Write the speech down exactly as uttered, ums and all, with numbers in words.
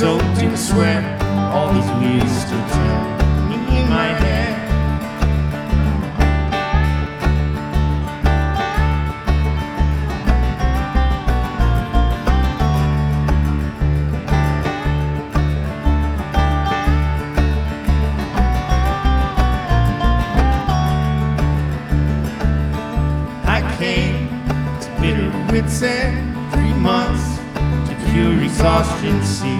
soaked in sweat. All these wheels still turning in my head. Bitter wits end, three months to pure exhaustion. See